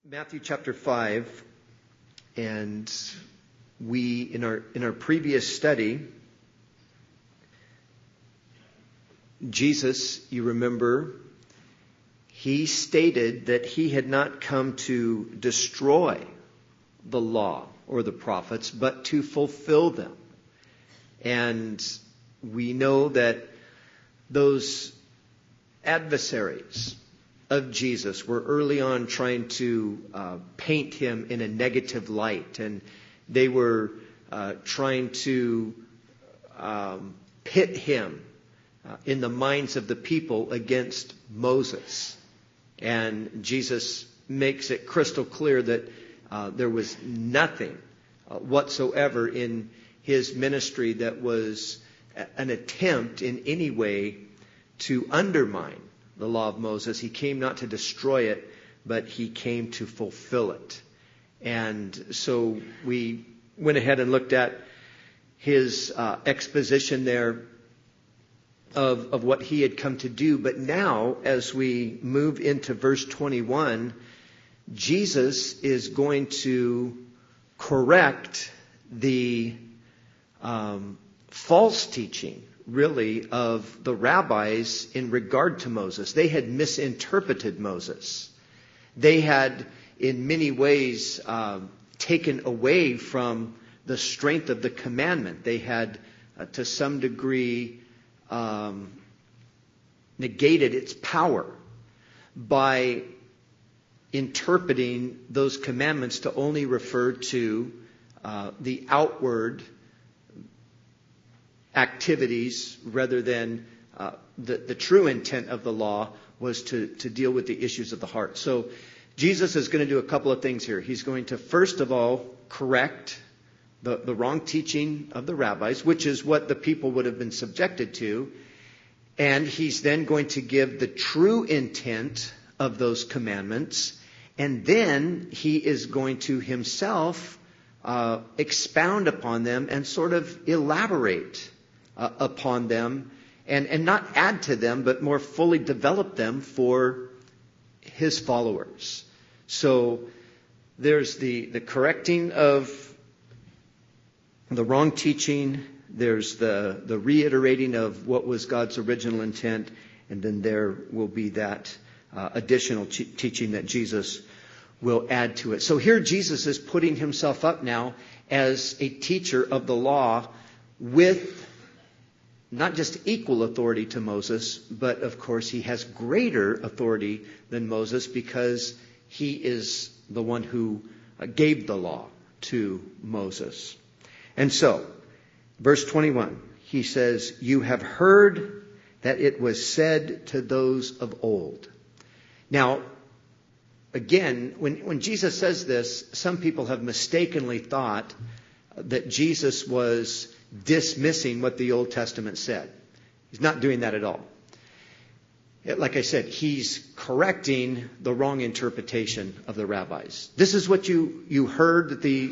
Matthew chapter 5, and we, in our previous study, Jesus, you remember, he stated that he had not come to destroy the law or the prophets, but to fulfill them. And we know that those adversaries of Jesus were early on trying to paint him in a negative light, and they were trying to pit him in the minds of the people against Moses. And Jesus makes it crystal clear that there was nothing whatsoever in his ministry that was an attempt in any way to undermine the law of Moses. He came not to destroy it, but he came to fulfill it. And so we went ahead and looked at his exposition there of what he had come to do. But now, as we move into verse 21, Jesus is going to correct the false teaching, really, of the rabbis in regard to Moses. They had misinterpreted Moses. They had, in many ways, taken away from the strength of the commandment. They had, to some degree, negated its power by interpreting those commandments to only refer to the outward activities, rather than the true intent of the law was to deal with the issues of the heart. So Jesus is going to do a couple of things here. He's going to, first of all, correct the wrong teaching of the rabbis, which is what the people would have been subjected to. And he's then going to give the true intent of those commandments. And then he is going to himself expound upon them and sort of elaborate upon them, and not add to them, but more fully develop them for his followers. So there's the correcting of the wrong teaching, there's the reiterating of what was God's original intent, and then there will be that additional teaching that Jesus will add to it. So here Jesus is putting himself up now as a teacher of the law with not just equal authority to Moses, but of course he has greater authority than Moses, because he is the one who gave the law to Moses. And so, verse 21, he says, "You have heard that it was said to those of old." Now, again, when Jesus says this, some people have mistakenly thought that Jesus was dismissing what the Old Testament said. He's not doing that at all. Like I said, he's correcting the wrong interpretation of the rabbis. This is what you heard that the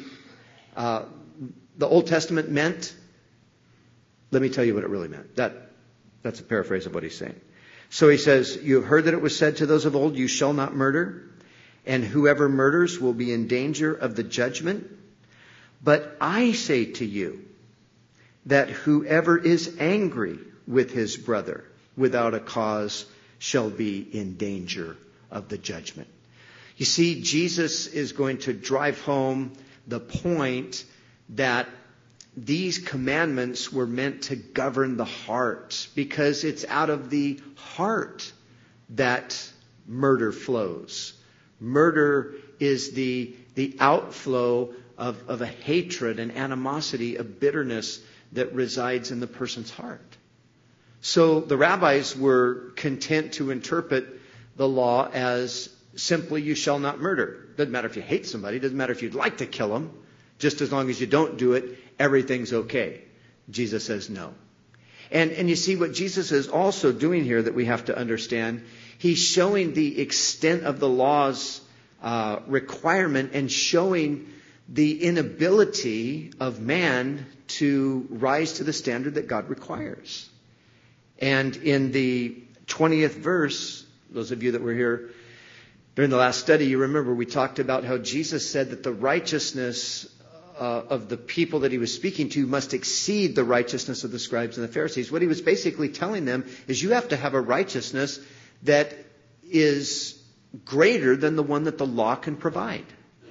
Old Testament meant. Let me tell you what it really meant. That's a paraphrase of what he's saying. So he says, "You have heard that it was said to those of old, 'You shall not murder, and whoever murders will be in danger of the judgment.' But I say to you that whoever is angry with his brother without a cause shall be in danger of the judgment." You see, Jesus is going to drive home the point that these commandments were meant to govern the heart, because it's out of the heart that murder flows. Murder is the outflow of a hatred, an animosity, a bitterness that resides in the person's heart. So the rabbis were content to interpret the law as simply, "You shall not murder." Doesn't matter if you hate somebody, doesn't matter if you'd like to kill them, just as long as you don't do it, everything's okay. Jesus says no. And you see what Jesus is also doing here that we have to understand. He's showing the extent of the law's requirement, and showing the inability of man to rise to the standard that God requires. And in the 20th verse, those of you that were here During the last study, you remember we talked about how Jesus said that the righteousness of the people that he was speaking to must exceed the righteousness of the scribes and the Pharisees. What he was basically telling them is you have to have a righteousness that is greater than the one that the law can provide.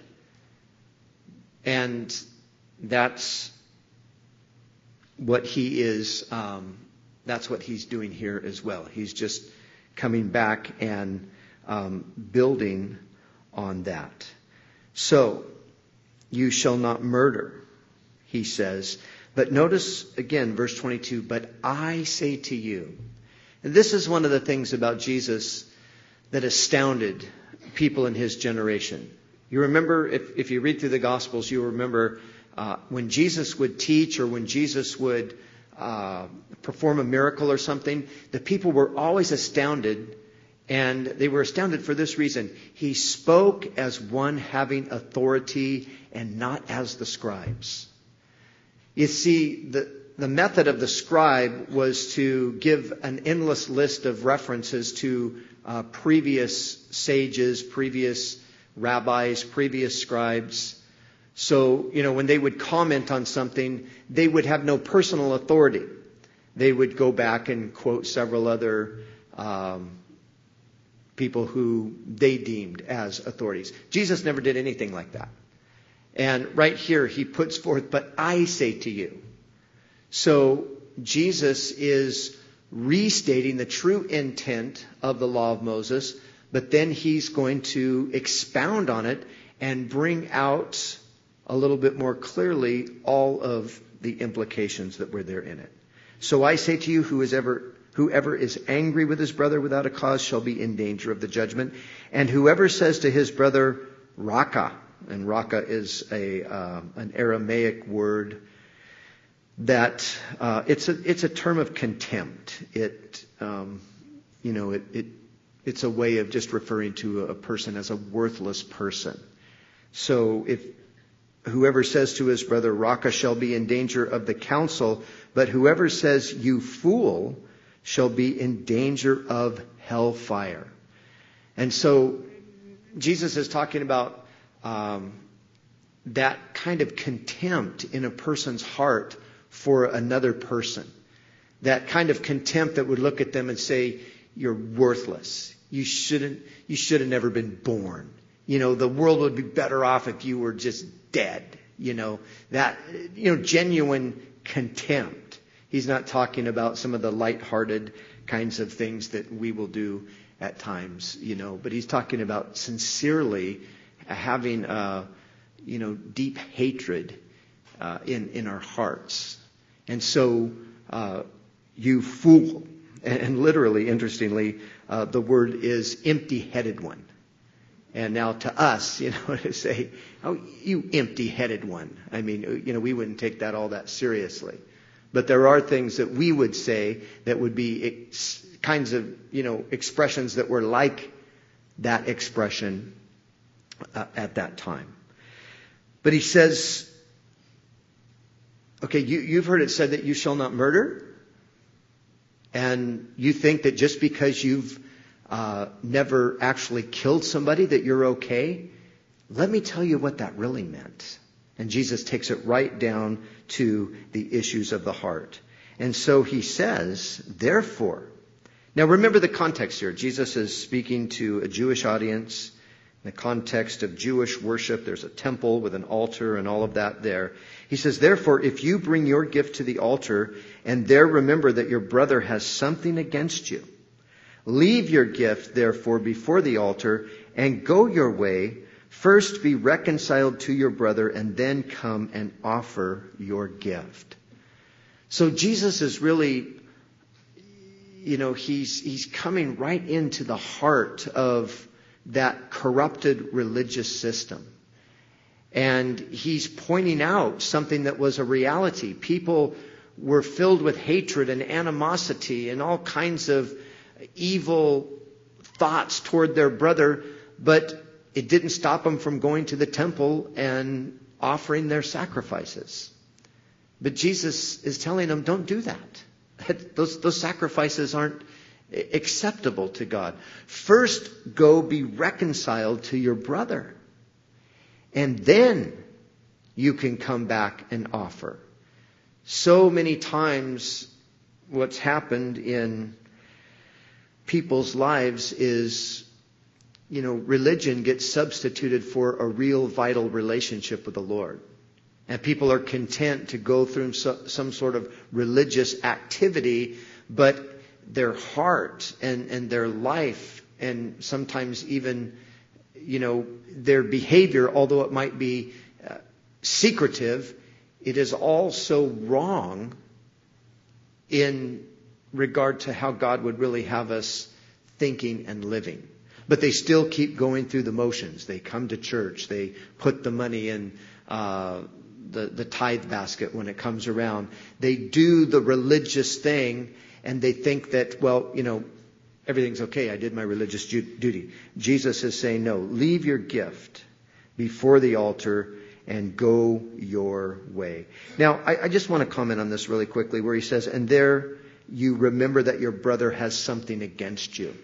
And that's what he is, that's what he's doing here as well. He's just coming back and building on that. So, you shall not murder, he says. But notice again, verse 22, but I say to you. And this is one of the things about Jesus that astounded people in his generation. You remember, if you read through the Gospels, you remember when Jesus would teach or when Jesus would perform a miracle or something, the people were always astounded. And they were astounded for this reason. He spoke as one having authority and not as the scribes. You see, the method of the scribe was to give an endless list of references to previous sages, previous rabbis, previous scribes. So, when they would comment on something, they would have no personal authority. They would go back and quote several other people who they deemed as authorities. Jesus never did anything like that. And right here he puts forth, but I say to you. So Jesus is restating the true intent of the law of Moses, but then he's going to expound on it and bring out a little bit more clearly all of the implications that were there in it. So I say to you, whoever is angry with his brother without a cause shall be in danger of the judgment. And whoever says to his brother, Raka, and Raka is an Aramaic word that it's a term of contempt. It's a way of just referring to a person as a worthless person. So if whoever says to his brother, Raka, shall be in danger of the council, but whoever says, you fool, shall be in danger of hellfire. And so Jesus is talking about that kind of contempt in a person's heart for another person. That kind of contempt that would look at them and say, you're worthless. You should have never been born. The world would be better off if you were just dead. Genuine contempt. He's not talking about some of the lighthearted kinds of things that we will do at times, but he's talking about sincerely having, deep hatred in our hearts. And so, you fool, and literally, interestingly, the word is empty-headed one. And now to us, to say, oh, you empty-headed one. I mean, we wouldn't take that all that seriously. But there are things that we would say that would be kinds of, expressions that were like that expression at that time. But he says, okay, you've heard it said that you shall not murder. And you think that just because you've never actually killed somebody that you're okay. Let me tell you what that really meant. And Jesus takes it right down to the issues of the heart. And so he says, therefore. Now remember the context here. Jesus is speaking to a Jewish audience. In the context of Jewish worship, there's a temple with an altar and all of that there. He says, therefore, if you bring your gift to the altar and there remember that your brother has something against you, leave your gift, therefore, before the altar and go your way. First be reconciled to your brother and then come and offer your gift. So Jesus is really, he's coming right into the heart of that corrupted religious system. And he's pointing out something that was a reality. People were filled with hatred and animosity and all kinds of evil thoughts toward their brother, but it didn't stop them from going to the temple and offering their sacrifices. But Jesus is telling them, don't do that. Those sacrifices aren't acceptable to God. First, go be reconciled to your brother. And then you can come back and offer. So many times what's happened in people's lives is, religion gets substituted for a real vital relationship with the Lord. And people are content to go through some sort of religious activity, but their heart and their life and sometimes even, their behavior, although it might be secretive, it is all so wrong in regard to how God would really have us thinking and living. But they still keep going through the motions. They come to church. They put the money in the tithe basket when it comes around. They do the religious thing, and they think that, everything's okay. I did my religious duty. Jesus is saying, no, leave your gift before the altar and go your way. Now, I just want to comment on this really quickly where he says, and there you remember that your brother has something against you.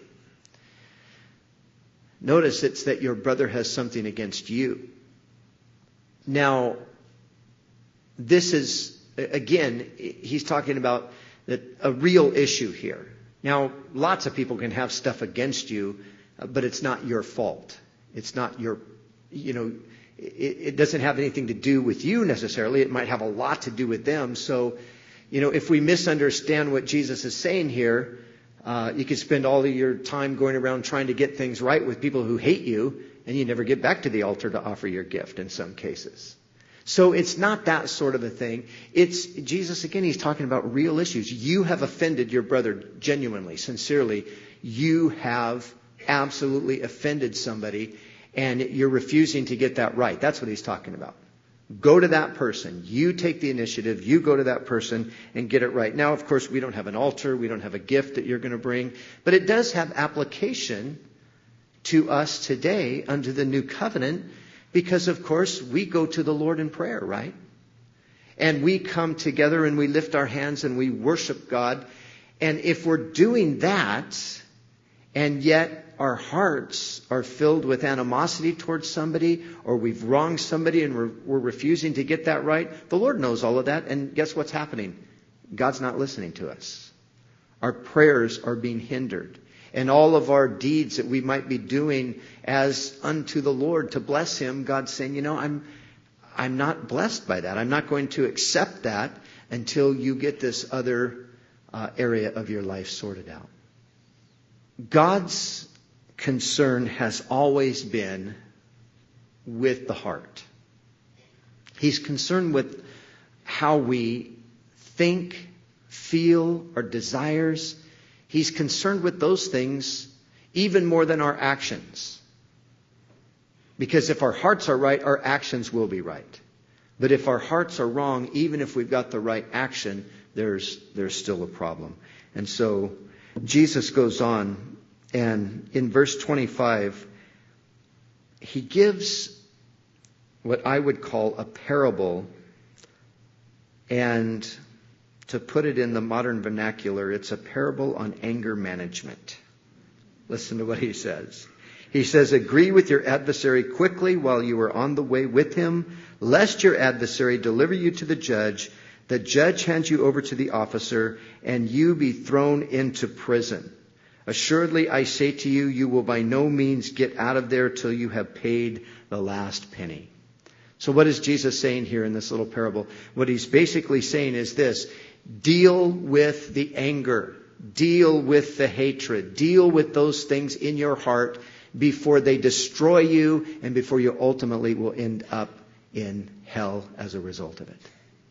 Notice it's that your brother has something against you. Now, this is, again, he's talking about a real issue here. Now, lots of people can have stuff against you, but it's not your fault. It's not your, it doesn't have anything to do with you necessarily. It might have a lot to do with them. So, if we misunderstand what Jesus is saying here, you could spend all of your time going around trying to get things right with people who hate you, and you never get back to the altar to offer your gift in some cases. So it's not that sort of a thing. It's Jesus, again, he's talking about real issues. You have offended your brother genuinely, sincerely. You have absolutely offended somebody, and you're refusing to get that right. That's what he's talking about. Go to that person. You take the initiative. You go to that person and get it right. Now, of course, we don't have an altar. We don't have a gift that you're going to bring. But it does have application to us today under the new covenant because, of course, we go to the Lord in prayer, right? And we come together and we lift our hands and we worship God. And if we're doing that and yet our hearts are filled with animosity towards somebody, or we've wronged somebody and we're refusing to get that right, the Lord knows all of that. And guess what's happening? God's not listening to us. Our prayers are being hindered. And all of our deeds that we might be doing as unto the Lord to bless Him, God's saying, I'm not blessed by that. I'm not going to accept that until you get this other area of your life sorted out. God's concern has always been with the heart. He's concerned with how we think, feel, our desires. He's concerned with those things even more than our actions. Because if our hearts are right, our actions will be right. But if our hearts are wrong, even if we've got the right action, there's still a problem. And so Jesus goes on, and in verse 25, he gives what I would call a parable. And to put it in the modern vernacular, it's a parable on anger management. Listen to what he says. He says, agree with your adversary quickly while you are on the way with him, lest your adversary deliver you to the judge hands you over to the officer, and you be thrown into prison. Assuredly, I say to you, you will by no means get out of there till you have paid the last penny. So what is Jesus saying here in this little parable? What he's basically saying is this: deal with the anger, deal with the hatred, deal with those things in your heart before they destroy you and before you ultimately will end up in hell as a result of it.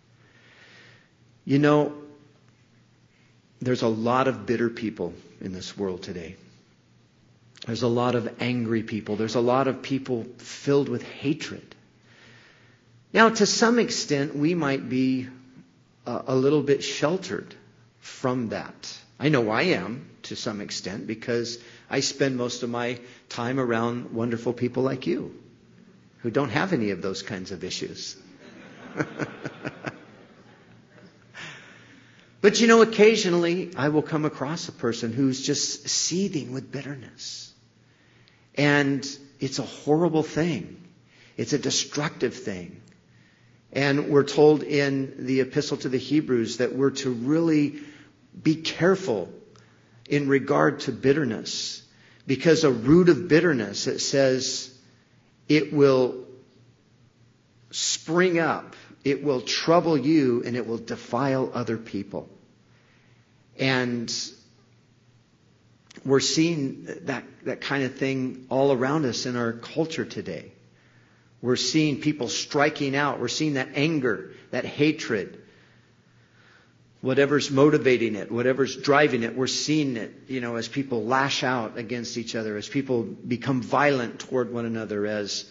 There's a lot of bitter people in this world today. There's a lot of angry people. There's a lot of people filled with hatred. Now, to some extent, we might be a little bit sheltered from that. I know I am to some extent because I spend most of my time around wonderful people like you who don't have any of those kinds of issues. But occasionally I will come across a person who's just seething with bitterness. And it's a horrible thing. It's a destructive thing. And we're told in the Epistle to the Hebrews that we're to really be careful in regard to bitterness. Because a root of bitterness, it says, it will spring up, it will trouble you, and it will defile other people. And we're seeing that kind of thing all around us in our culture today. We're seeing people striking out. We're seeing that anger, that hatred, whatever's motivating it, whatever's driving it. We're seeing it, as people lash out against each other, as people become violent toward one another, as,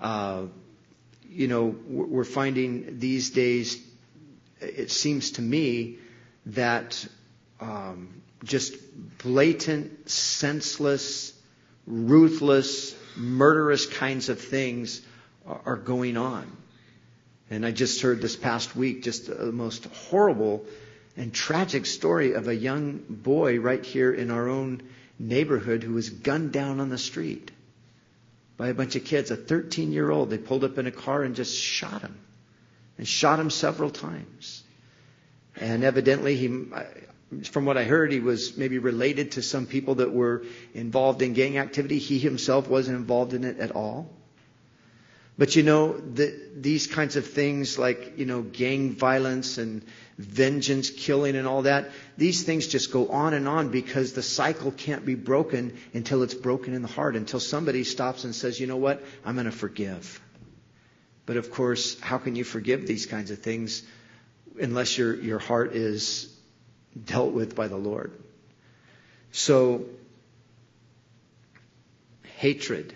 we're finding these days, it seems to me that just blatant, senseless, ruthless, murderous kinds of things are going on. And I just heard this past week just the most horrible and tragic story of a young boy right here in our own neighborhood who was gunned down on the street by a bunch of kids, a 13-year-old. They pulled up in a car and just shot him. And shot him several times. And evidently, from what I heard, he was maybe related to some people that were involved in gang activity. He himself wasn't involved in it at all. But these kinds of things like, gang violence and vengeance killing and all that, these things just go on and on because the cycle can't be broken until it's broken in the heart, until somebody stops and says, you know what, I'm going to forgive. But of course, how can you forgive these kinds of things unless your heart is dealt with by the Lord? So, hatred,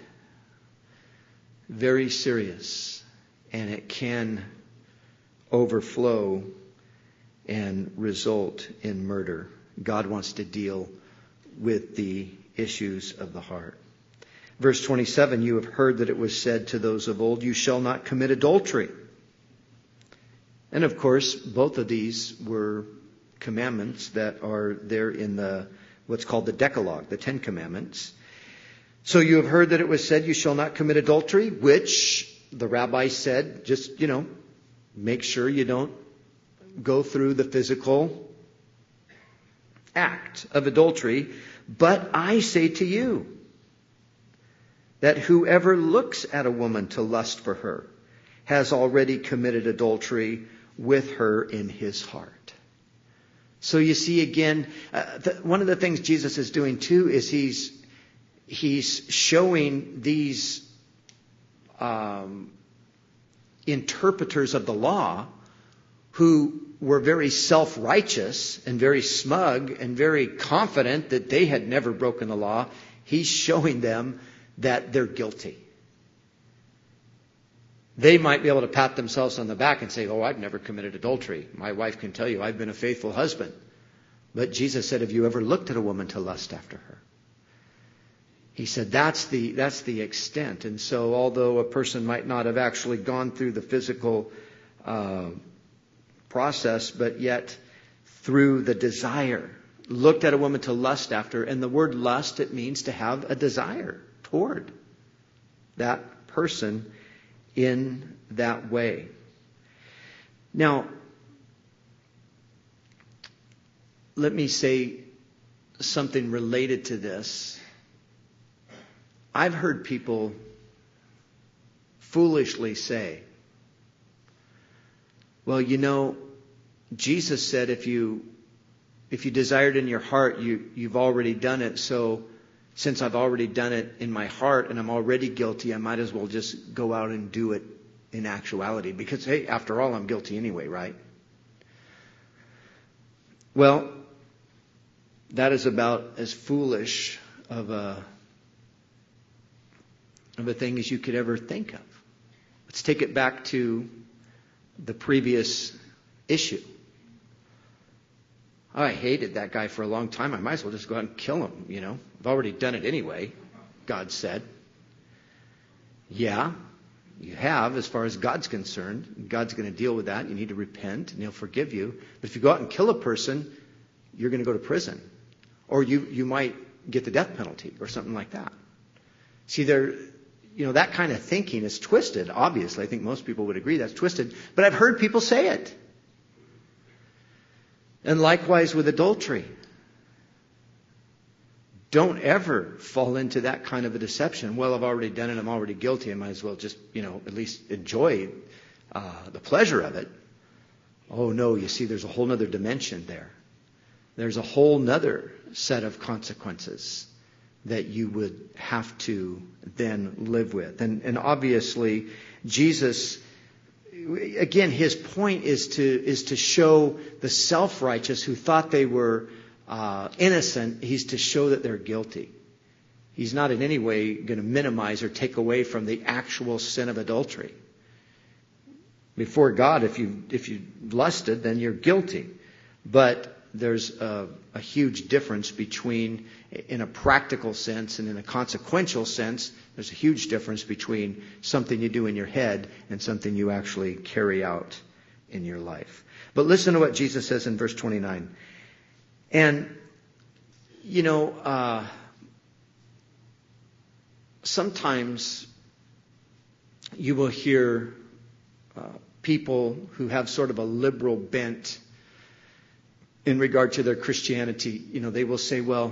very serious, and it can overflow and result in murder. God wants to deal with the issues of the heart. Verse 27, you have heard that it was said to those of old, you shall not commit adultery. And of course, both of these were commandments that are there in what's called the Decalogue, the 10 Commandments. So you have heard that it was said, you shall not commit adultery, which the rabbi said, just, make sure you don't go through the physical act of adultery. But I say to you that whoever looks at a woman to lust for her has already committed adultery with her in his heart. So you see again, one of the things Jesus is doing too is he's showing these interpreters of the law who were very self-righteous and very smug and very confident that they had never broken the law. He's showing them that they're guilty. They might be able to pat themselves on the back and say, oh, I've never committed adultery. My wife can tell you I've been a faithful husband. But Jesus said, have you ever looked at a woman to lust after her? He said that's the extent. And so although a person might not have actually gone through the physical process, but yet through the desire, looked at a woman to lust after. And the word lust, it means to have a desire toward that person in that way. Now, let me say something related to this. I've heard people foolishly say, well, Jesus said if you desired in your heart, you've already done it. So since I've already done it in my heart and I'm already guilty, I might as well just go out and do it in actuality. Because, hey, after all, I'm guilty anyway, right? Well, that is about as foolish of a thing as you could ever think of. Let's take it back to the previous issue. I hated that guy for a long time. I might as well just go out and kill him, I've already done it anyway, God said. Yeah, you have, as far as God's concerned. God's going to deal with that. You need to repent, and He'll forgive you. But if you go out and kill a person, you're going to go to prison. Or you might get the death penalty or something like that. See, that kind of thinking is twisted, obviously. I think most people would agree that's twisted. But I've heard people say it. And likewise with adultery. Don't ever fall into that kind of a deception. Well, I've already done it. I'm already guilty. I might as well just, at least enjoy the pleasure of it. Oh, no. You see, there's a whole other dimension there. There's a whole nother set of consequences that you would have to then live with. And obviously, Jesus, again, his point is to show the self-righteous who thought they were innocent. He's to show that they're guilty. He's not in any way going to minimize or take away from the actual sin of adultery. Before God, if you lusted, then you're guilty. But there's a huge difference between, in a practical sense and in a consequential sense, there's a huge difference between something you do in your head and something you actually carry out in your life. But listen to what Jesus says in verse 29. And, sometimes you will hear people who have sort of a liberal bent in regard to their Christianity. They will say, well,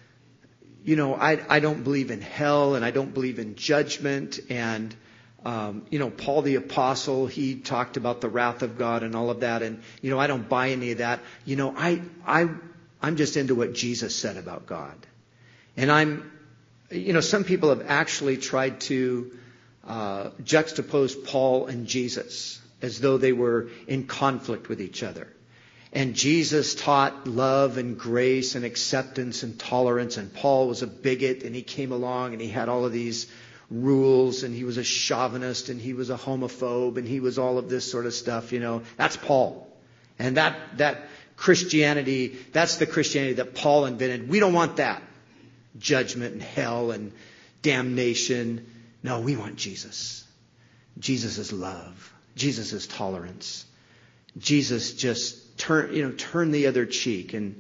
I don't believe in hell and I don't believe in judgment. And, Paul the Apostle, he talked about the wrath of God and all of that. And, I don't buy any of that. I'm just into what Jesus said about God. And some people have actually tried to juxtapose Paul and Jesus as though they were in conflict with each other. And Jesus taught love and grace and acceptance and tolerance. And Paul was a bigot, and he came along and he had all of these rules, and he was a chauvinist, and he was a homophobe, and he was all of this sort of stuff. That's Paul. And that Christianity, that's the Christianity that Paul invented. We don't want that. Judgment and hell and damnation. No, we want Jesus. Jesus is love. Jesus is tolerance. Jesus just turn the other cheek. And,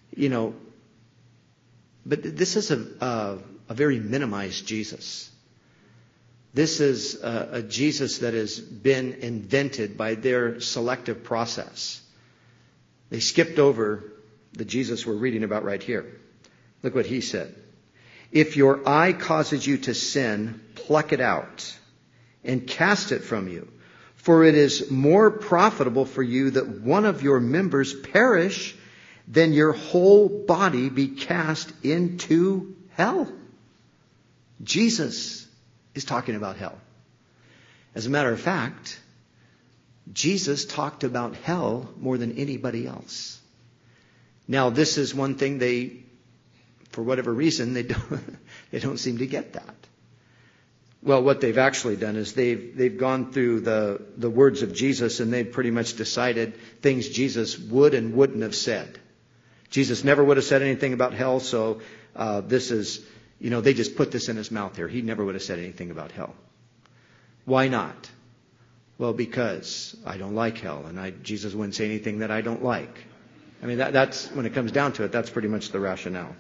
but this is a very minimized Jesus. This is a Jesus that has been invented by their selective process. They skipped over the Jesus we're reading about right here. Look what he said. If your eye causes you to sin, pluck it out and cast it from you. For it is more profitable for you that one of your members perish than your whole body be cast into hell. Jesus is talking about hell. As a matter of fact, Jesus talked about hell more than anybody else. Now, this is one thing for whatever reason, they don't seem to get that. Well, what they've actually done is they've gone through the words of Jesus, and they've pretty much decided things Jesus would and wouldn't have said. Jesus never would have said anything about hell, so this is, they just put this in his mouth here. He never would have said anything about hell. Why not? Well, because I don't like hell, and Jesus wouldn't say anything that I don't like. I mean, that's when it comes down to it, that's pretty much the rationale.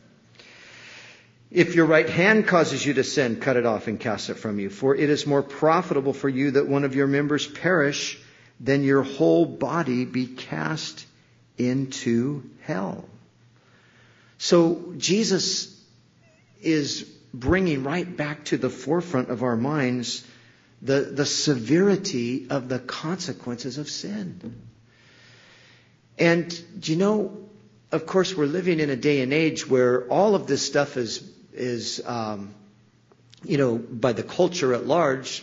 If your right hand causes you to sin, cut it off and cast it from you. For it is more profitable for you that one of your members perish than your whole body be cast into hell. So Jesus is bringing right back to the forefront of our minds the severity of the consequences of sin. And, of course, we're living in a day and age where all of this stuff is by the culture at large,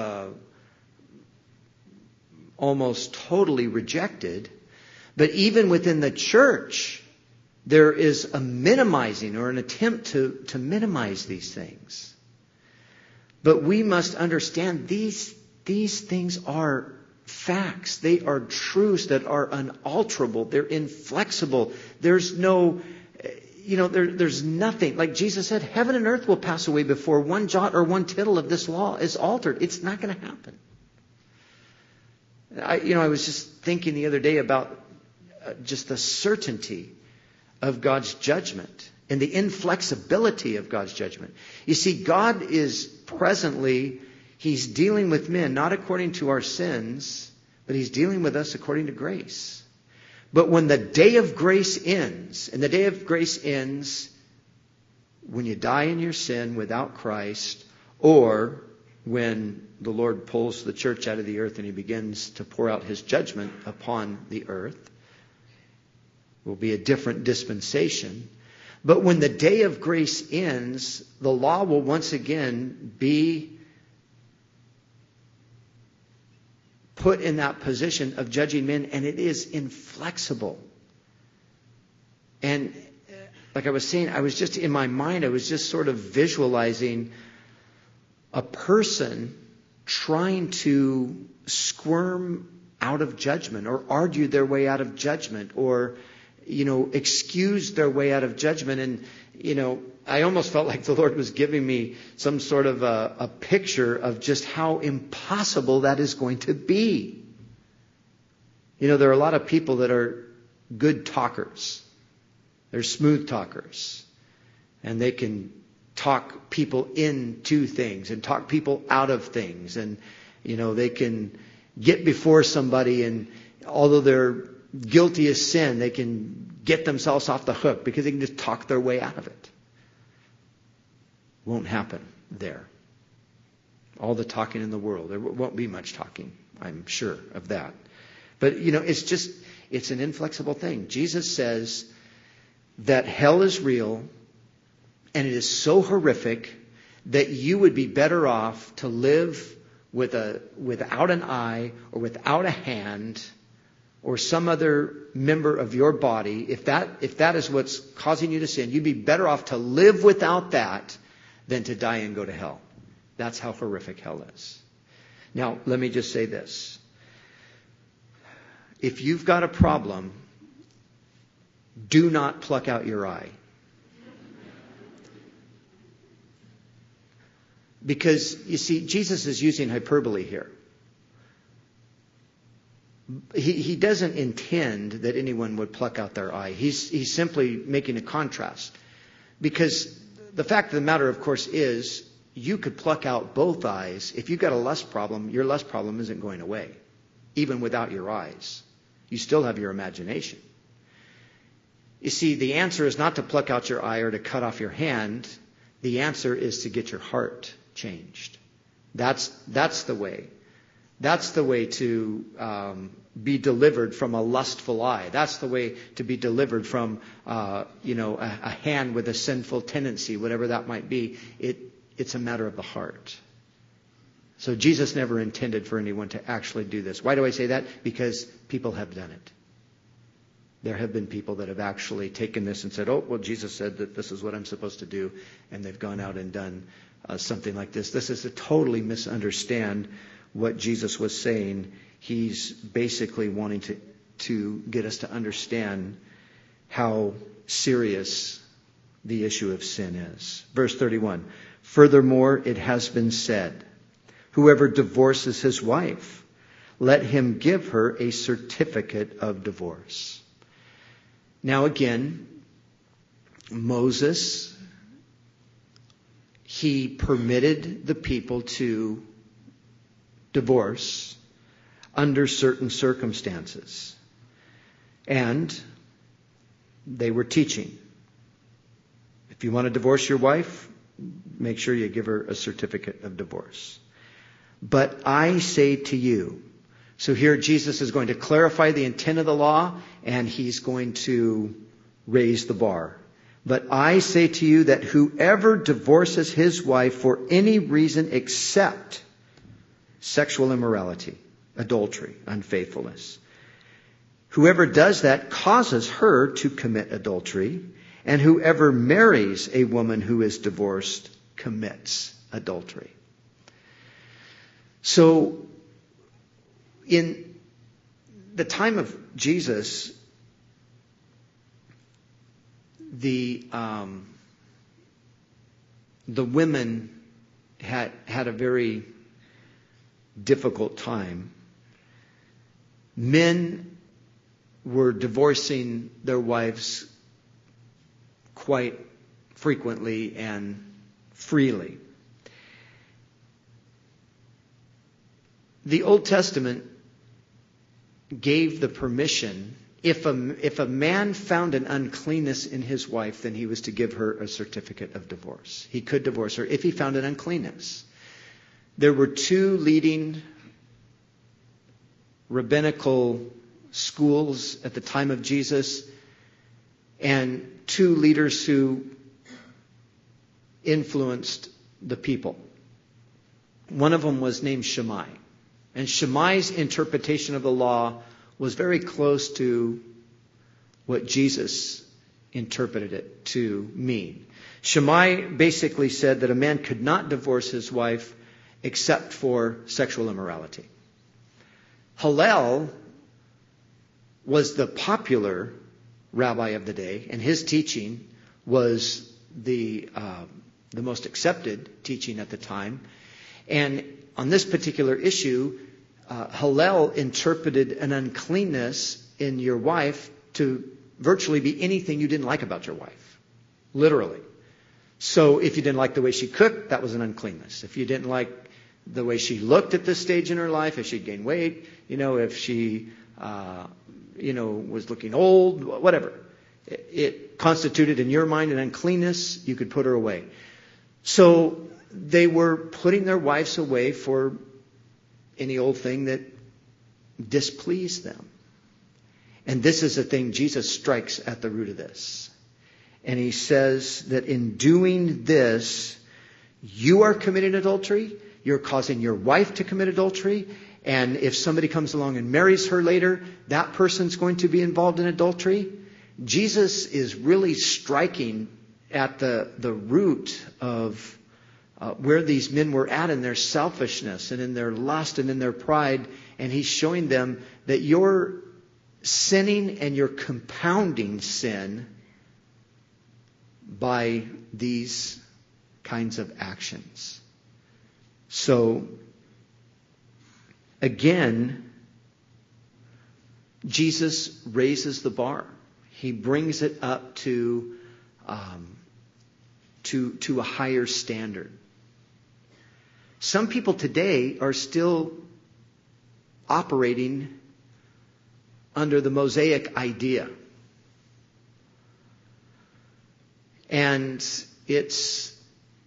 almost totally rejected. But even within the church, there is a minimizing or an attempt to minimize these things. But we must understand these things are facts. They are truths that are unalterable. They're inflexible. There's no, there's nothing. Like Jesus said, heaven and earth will pass away before one jot or one tittle of this law is altered. It's not going to happen. I was just thinking the other day about just the certainty of God's judgment and the inflexibility of God's judgment. You see, God is presently, He's dealing with men, not according to our sins, but He's dealing with us according to grace. But when the day of grace ends, and the day of grace ends when you die in your sin without Christ, or when the Lord pulls the church out of the earth and He begins to pour out His judgment upon the earth, will be a different dispensation. But when the day of grace ends, the law will once again be put in that position of judging men, and it is inflexible. And like I was saying, I was just in my mind, I was just sort of visualizing a person trying to squirm out of judgment or argue their way out of judgment or, excuse their way out of judgment. And, I almost felt like the Lord was giving me some sort of a picture of just how impossible that is going to be. There are a lot of people that are good talkers. They're smooth talkers. And they can talk people into things and talk people out of things. And, they can get before somebody, and although they're guilty of sin, they can get themselves off the hook because they can just talk their way out of it. Won't happen there. All the talking in the world. There won't be much talking. I'm sure of that. But, it's an inflexible thing. Jesus says that hell is real, and it is so horrific that you would be better off to live without an eye or without a hand or some other member of your body. If that is what's causing you to sin, you'd be better off to live without that than to die and go to hell. That's how horrific hell is. Now, let me just say this. If you've got a problem, do not pluck out your eye. Because, you see, Jesus is using hyperbole here. He doesn't intend that anyone would pluck out their eye. He's simply making a contrast. Because the fact of the matter, of course, is you could pluck out both eyes. If you've got a lust problem, your lust problem isn't going away, even without your eyes. You still have your imagination. You see, the answer is not to pluck out your eye or to cut off your hand. The answer is to get your heart changed. That's the way. That's the way to be delivered from a lustful eye. That's the way to be delivered from, a hand with a sinful tendency, whatever that might be. It's a matter of the heart. So Jesus never intended for anyone to actually do this. Why do I say that? Because people have done it. There have been people that have actually taken this and said, oh, well, Jesus said that this is what I'm supposed to do. And they've gone out and done something like this. This is to totally misunderstand what Jesus was saying. He's basically wanting to get us to understand how serious the issue of sin is. Verse 31, furthermore, it has been said, whoever divorces his wife, let him give her a certificate of divorce. Now again, Moses, he permitted the people to divorce under certain circumstances. And they were teaching. If you want to divorce your wife, make sure you give her a certificate of divorce. But I say to you, so here Jesus is going to clarify the intent of the law, and he's going to raise the bar. But I say to you that whoever divorces his wife for any reason except sexual immorality, adultery, unfaithfulness, whoever does that causes her to commit adultery, and whoever marries a woman who is divorced commits adultery. So, in the time of Jesus, the women had a very difficult time. Men were divorcing their wives quite frequently and freely. The Old Testament gave the permission, if a man found an uncleanness in his wife, then he was to give her a certificate of divorce. He could divorce her if he found an uncleanness. There were two leading rabbinical schools at the time of Jesus, and two leaders who influenced the people. One of them was named Shammai. And Shammai's interpretation of the law was very close to what Jesus interpreted it to mean. Shammai basically said that a man could not divorce his wife except for sexual immorality. Hillel was the popular rabbi of the day, and his teaching was the most accepted teaching at the time. And on this particular issue, Hillel interpreted an uncleanness in your wife to virtually be anything you didn't like about your wife. Literally. So if you didn't like the way she cooked, that was an uncleanness. If you didn't like the way she looked at this stage in her life, if she'd gained weight, if she, was looking old, whatever. It constituted in your mind an uncleanness. You could put her away. So they were putting their wives away for any old thing that displeased them. And this is the thing Jesus strikes at the root of this. And he says that in doing this, you are committing adultery. You're causing your wife to commit adultery. And if somebody comes along and marries her later, that person's going to be involved in adultery. Jesus is really striking at the root of where these men were at in their selfishness and in their lust and in their pride. And he's showing them that you're sinning and you're compounding sin by these kinds of actions. So, again, Jesus raises the bar. He brings it up to a higher standard. Some people today are still operating under the Mosaic idea. And it's,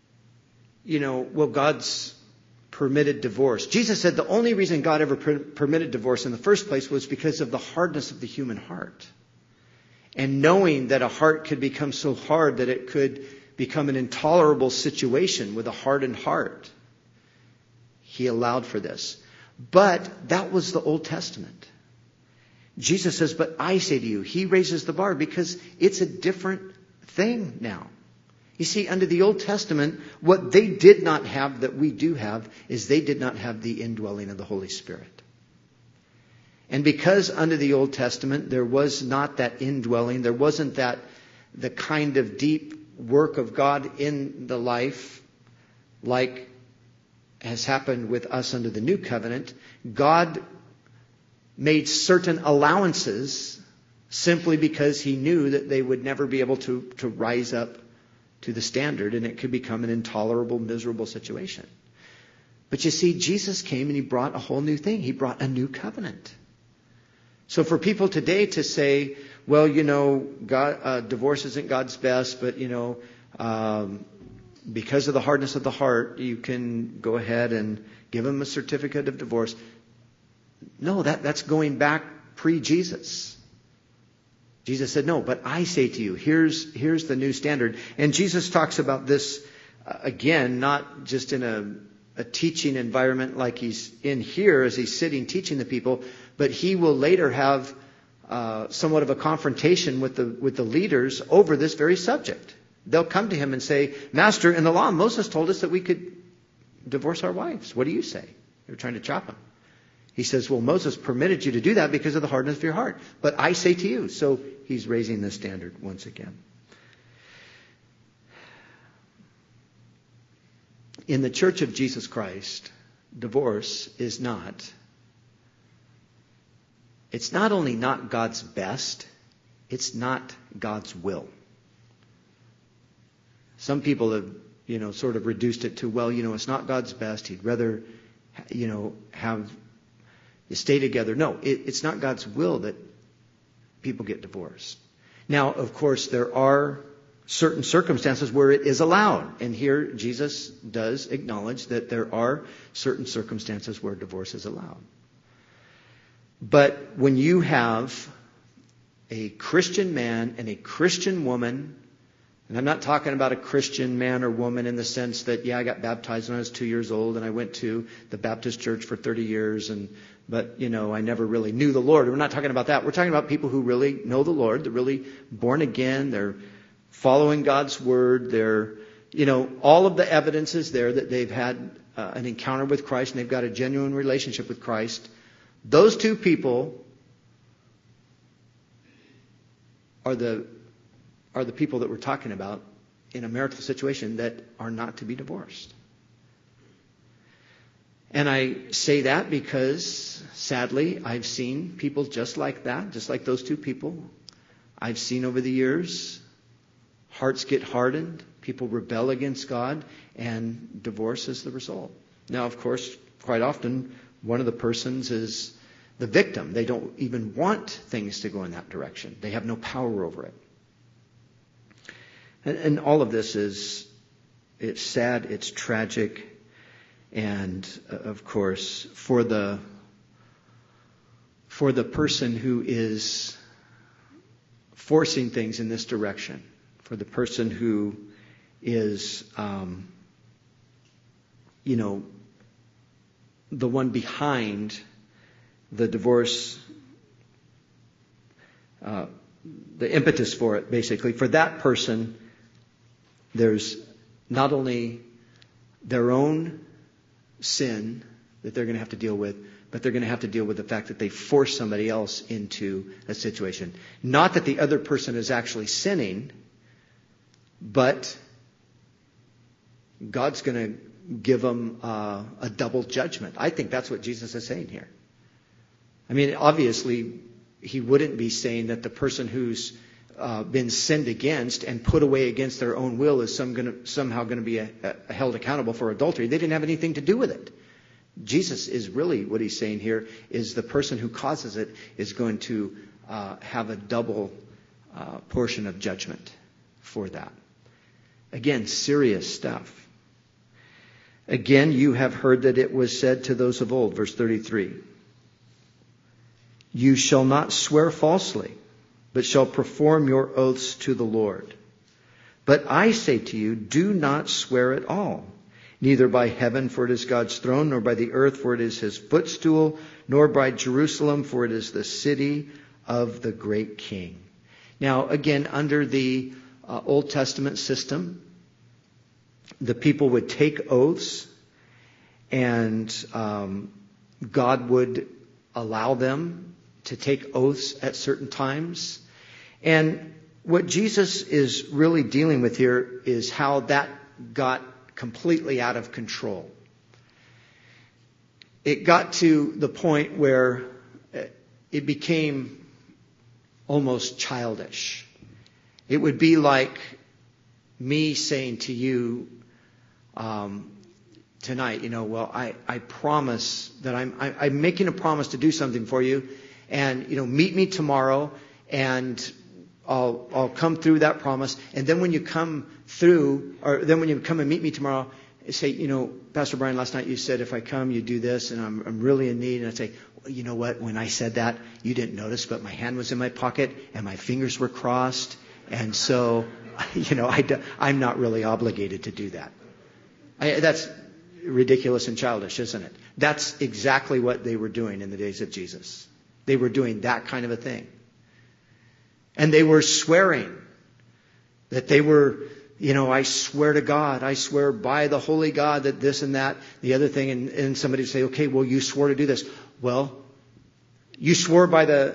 God's permitted divorce. Jesus said the only reason God ever permitted divorce in the first place was because of the hardness of the human heart. And knowing that a heart could become so hard that it could become an intolerable situation with a hardened heart, he allowed for this. But that was the Old Testament. Jesus says, but I say to you, he raises the bar because it's a different thing now. You see, under the Old Testament, what they did not have that we do have is they did not have the indwelling of the Holy Spirit. And because under the Old Testament there was not that indwelling, there wasn't the kind of deep work of God in the life like has happened with us under the New Covenant, God made certain allowances simply because he knew that they would never be able to rise up to the standard, and it could become an intolerable, miserable situation. But you see, Jesus came and he brought a whole new thing. He brought a new covenant. So for people today to say, well, God, divorce isn't God's best, but, because of the hardness of the heart, you can go ahead and give him a certificate of divorce. No, that's going back pre-Jesus. Jesus said, no, but I say to you, here's the new standard. And Jesus talks about this, again, not just in a teaching environment like he's in here as he's sitting teaching the people, but he will later have somewhat of a confrontation with the leaders over this very subject. They'll come to him and say, Master, in the law, Moses told us that we could divorce our wives. What do you say? They're trying to chop him. He says, well, Moses permitted you to do that because of the hardness of your heart. But I say to you. So he's raising the standard once again. In the Church of Jesus Christ, divorce is it's not only not God's best, it's not God's will. Some people have, sort of reduced it to, well, it's not God's best. He'd rather, have you stay together. No, it's not God's will that people get divorced. Now, of course, there are certain circumstances where it is allowed. And here Jesus does acknowledge that there are certain circumstances where divorce is allowed. But when you have a Christian man and a Christian woman, and I'm not talking about a Christian man or woman in the sense that, I got baptized when I was 2 years old and I went to the Baptist church for 30 years, but I never really knew the Lord. We're not talking about that. We're talking about people who really know the Lord. They're really born again. They're following God's word. They're, all of the evidence is there that they've had an encounter with Christ and they've got a genuine relationship with Christ. Those two people are the people that we're talking about in a marital situation that are not to be divorced. And I say that because, sadly, I've seen people just like that, just like those two people. I've seen over the years hearts get hardened, people rebel against God, and divorce is the result. Now, of course, quite often, one of the persons is the victim. They don't even want things to go in that direction. They have no power over it. And all of this it's sad, it's tragic, and of course, for the person who is forcing things in this direction, for the person who is, the one behind the divorce, the impetus for it, basically, for that person, there's not only their own sin that they're going to have to deal with, but they're going to have to deal with the fact that they force somebody else into a situation. Not that the other person is actually sinning, but God's going to give them a double judgment. I think that's what Jesus is saying here. I mean, obviously, he wouldn't be saying that the person who's been sinned against and put away against their own will is somehow going to be held accountable for adultery. They didn't have anything to do with it. Jesus is really, what he's saying here, is the person who causes it is going to have a double portion of judgment for that. Again, serious stuff. Again, you have heard that it was said to those of old, verse 33, you shall not swear falsely, but shall perform your oaths to the Lord. But I say to you, do not swear at all, neither by heaven, for it is God's throne, nor by the earth, for it is his footstool, nor by Jerusalem, for it is the city of the great King. Now, again, under the Old Testament system, the people would take oaths, and God would allow them to take oaths at certain times. And what Jesus is really dealing with here is how that got completely out of control. It got to the point where it became almost childish. It would be like me saying to you tonight, I promise that I'm making a promise to do something for you, and meet me tomorrow, and I'll come through that promise. And then when you come through, or then when you come and meet me tomorrow, say, Pastor Brian, last night you said if I come, you do this, and I'm really in need. And I'd say, well, you know what? When I said that, you didn't notice, but my hand was in my pocket and my fingers were crossed, and so, I'm not really obligated to do that. That's ridiculous and childish, isn't it? That's exactly what they were doing in the days of Jesus. They were doing that kind of a thing. And they were swearing that they were, I swear to God, I swear by the holy God that this and that, the other thing. And somebody would say, okay, well, you swore to do this. Well, you swore by the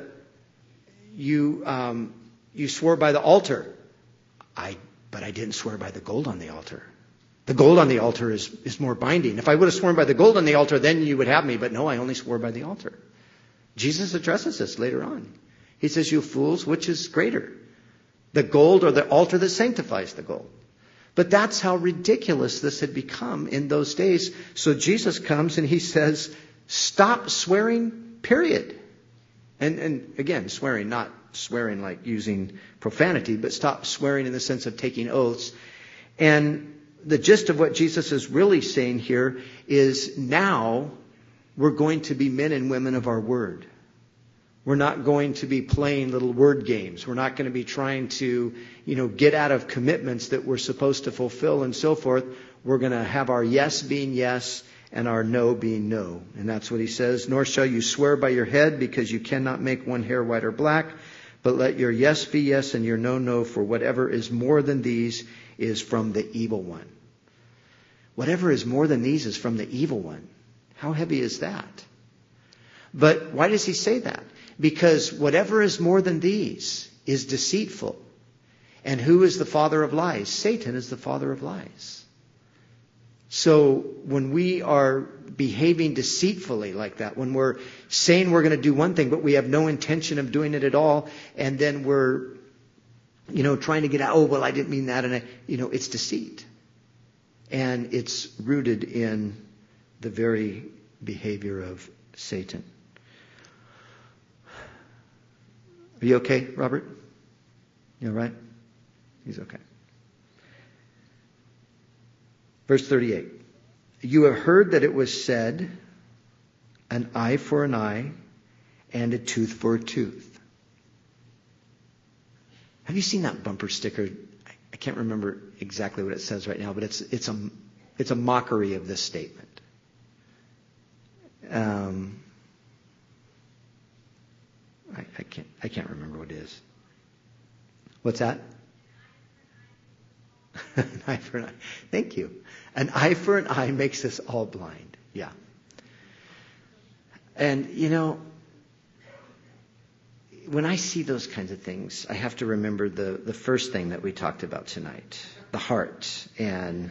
altar. But I didn't swear by the gold on the altar. The gold on the altar is more binding. If I would have sworn by the gold on the altar, then you would have me. But no, I only swore by the altar. Jesus addresses this later on. He says, you fools, which is greater? The gold or the altar that sanctifies the gold? But that's how ridiculous this had become in those days. So Jesus comes and he says, stop swearing, period. And again, swearing, not swearing like using profanity, but stop swearing in the sense of taking oaths. And the gist of what Jesus is really saying here is now we're going to be men and women of our word. We're not going to be playing little word games. We're not going to be trying to, get out of commitments that we're supposed to fulfill and so forth. We're going to have our yes being yes and our no being no. And that's what he says. Nor shall you swear by your head, because you cannot make one hair white or black. But let your yes be yes and your no, no. For whatever is more than these is from the evil one. Whatever is more than these is from the evil one. How heavy is that? But why does he say that? Because whatever is more than these is deceitful. And who is the father of lies? Satan is the father of lies. So when we are behaving deceitfully like that, when we're saying we're going to do one thing, but we have no intention of doing it at all, and then we're, trying to get out, I didn't mean that, and it's deceit. And it's rooted in the very behavior of Satan. Are you okay, Robert? You all right? He's okay. Verse 38. You have heard that it was said, an eye for an eye and a tooth for a tooth. Have you seen that bumper sticker? I can't remember exactly what it says right now, but it's a mockery of this statement. I can't remember what it is. What's that? An eye for an eye. Thank you. An eye for an eye makes us all blind. Yeah. And, when I see those kinds of things, I have to remember the first thing that we talked about tonight. The heart and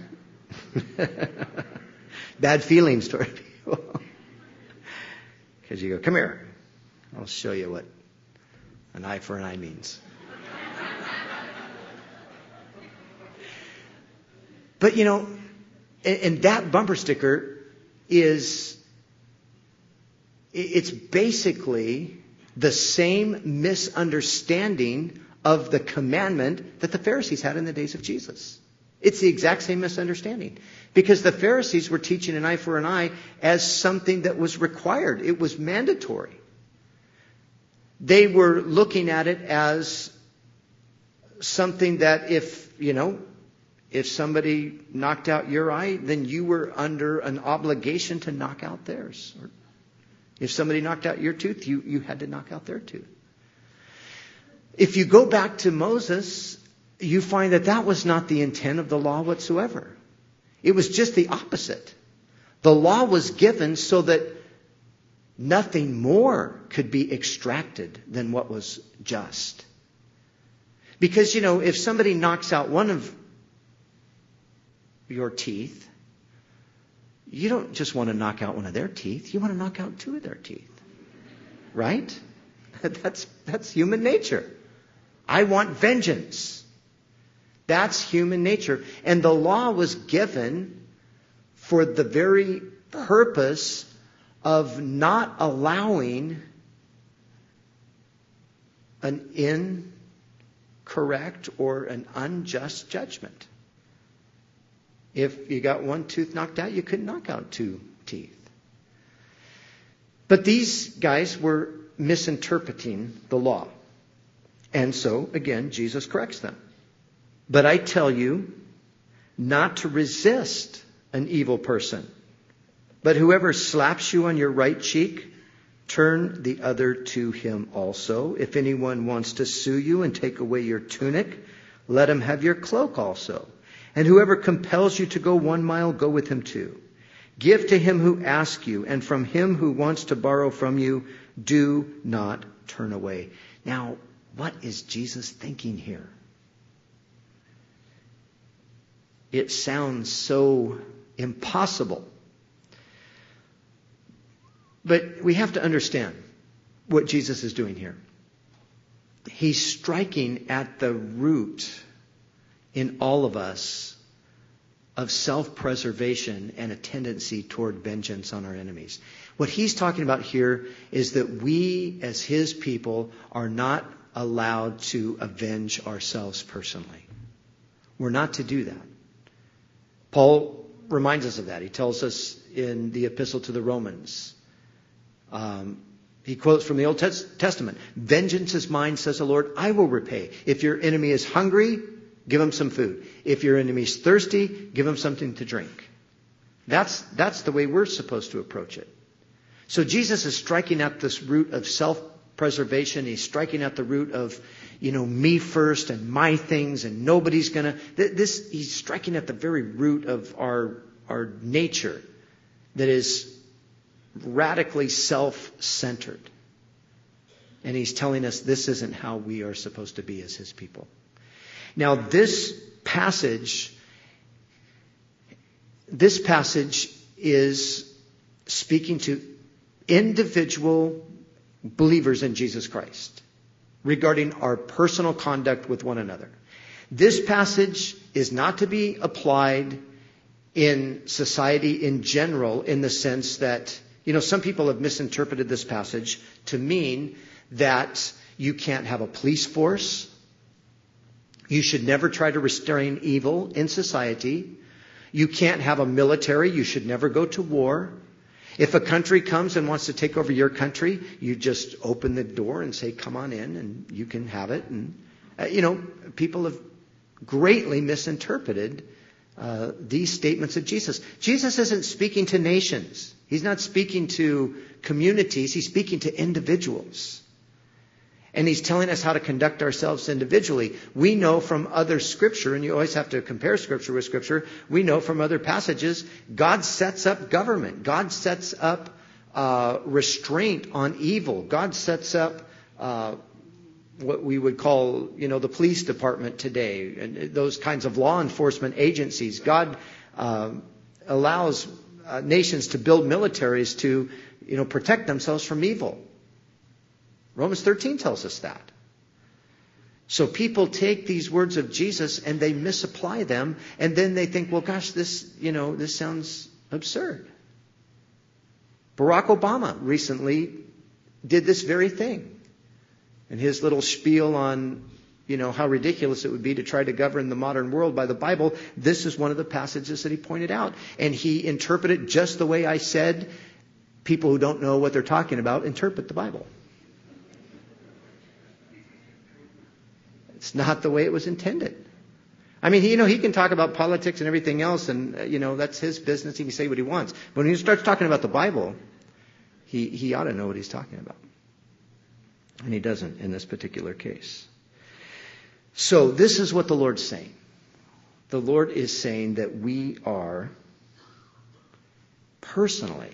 bad feelings toward people. Because you go, come here. I'll show you what an eye for an eye means. But, and that bumper sticker it's basically the same misunderstanding of the commandment that the Pharisees had in the days of Jesus. It's the exact same misunderstanding. Because the Pharisees were teaching an eye for an eye as something that was required. It was mandatory. They were looking at it as something that if somebody knocked out your eye, then you were under an obligation to knock out theirs. Or if somebody knocked out your tooth, you had to knock out their tooth. If you go back to Moses, you find that was not the intent of the law whatsoever. It was just the opposite. The law was given so that nothing more could be extracted than what was just. Because, if somebody knocks out one of your teeth, you don't just want to knock out one of their teeth. You want to knock out two of their teeth. Right? That's human nature. I want vengeance. That's human nature. And the law was given for the very purpose of not allowing an incorrect or an unjust judgment. If you got one tooth knocked out, you couldn't knock out two teeth. But these guys were misinterpreting the law. And so, again, Jesus corrects them. But I tell you not to resist an evil person. But whoever slaps you on your right cheek, turn the other to him also. If anyone wants to sue you and take away your tunic, let him have your cloak also. And whoever compels you to go 1 mile, go with him 2. Give to him who asks you, and from him who wants to borrow from you, do not turn away. Now, what is Jesus thinking here? It sounds so impossible. But we have to understand what Jesus is doing here. He's striking at the root in all of us of self-preservation and a tendency toward vengeance on our enemies. What he's talking about here is that we, as his people, are not allowed to avenge ourselves personally. We're not to do that. Paul reminds us of that. He tells us in the epistle to the Romans. He quotes from the Old Testament. Vengeance is mine, says the Lord, I will repay. If your enemy is hungry, give him some food. If your enemy is thirsty, give him something to drink. That's the way we're supposed to approach it. So Jesus is striking at this root of self-preservation. He's striking at the root of, me first and my things and nobody's going to. He's striking at the very root of our nature that is radically self-centered. And he's telling us this isn't how we are supposed to be as his people. Now, this passage is speaking to individual believers in Jesus Christ regarding our personal conduct with one another. This passage is not to be applied in society in general, in the sense that, some people have misinterpreted this passage to mean that you can't have a police force. You should never try to restrain evil in society. You can't have a military. You should never go to war. If a country comes and wants to take over your country, you just open the door and say, come on in and you can have it. And, people have greatly misinterpreted these statements of Jesus. Jesus isn't speaking to nations. He's not speaking to communities. He's speaking to individuals. And he's telling us how to conduct ourselves individually. We know from other scripture, and you always have to compare scripture with scripture, we know from other passages, God sets up government. God sets up restraint on evil. God sets up what we would call, the police department today, and those kinds of law enforcement agencies. God allows nations to build militaries to, protect themselves from evil. Romans 13 tells us that. So people take these words of Jesus and they misapply them, and then they think, well, gosh, this sounds absurd. Barack Obama recently did this very thing. And his little spiel on, how ridiculous it would be to try to govern the modern world by the Bible, this is one of the passages that he pointed out. And he interpreted just the way I said, people who don't know what they're talking about interpret the Bible. It's not the way it was intended. I mean, he can talk about politics and everything else, and, that's his business. He can say what he wants. But when he starts talking about the Bible, he ought to know what he's talking about. And he doesn't in this particular case. So this is what the Lord's saying. The Lord is saying that we are personally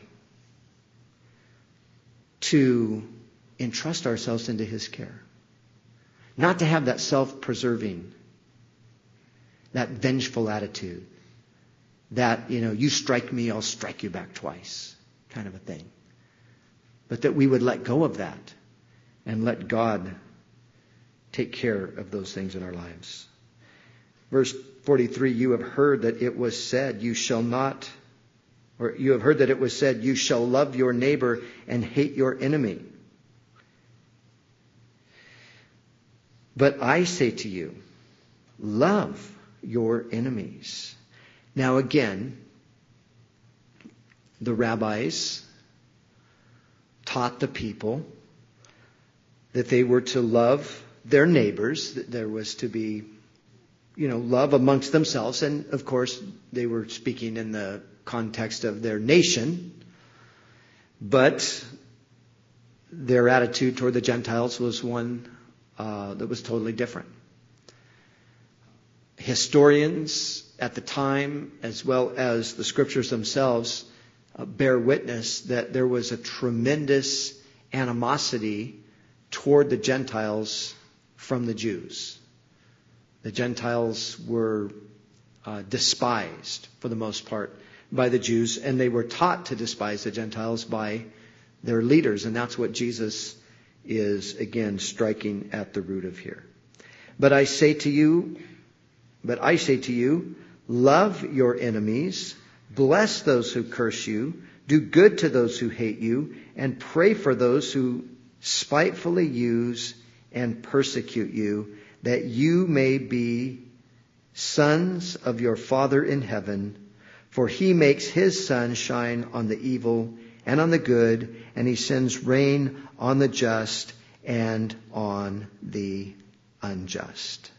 to entrust ourselves into his care. Not to have that self-preserving, that vengeful attitude. That, you strike me, I'll strike you back twice kind of a thing. But that we would let go of that and let God take care of those things in our lives. Verse 43, you have heard that it was said, you shall love your neighbor and hate your enemy. But I say to you, love your enemies. Now again, the rabbis taught the people that they were to love their neighbors, that there was to be, love amongst themselves. And of course, they were speaking in the context of their nation. But their attitude toward the Gentiles was one that was totally different. Historians at the time, as well as the scriptures themselves, bear witness that there was a tremendous animosity toward the Gentiles from the Jews. The Gentiles were despised, for the most part, by the Jews, and they were taught to despise the Gentiles by their leaders, and that's what Jesus is, again, striking at the root of here. But I say to you, Love your enemies, bless those who curse you, do good to those who hate you, and pray for those who spitefully use and persecute you, that you may be sons of your Father in heaven. For he makes his sun shine on the evil and on the good, and he sends rain on the just and on the unjust.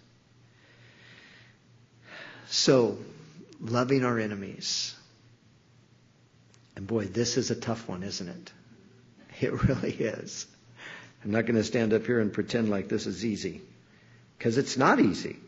So, loving our enemies. And boy, this is a tough one, isn't it? It really is. I'm not going to stand up here and pretend like this is easy, because it's not easy.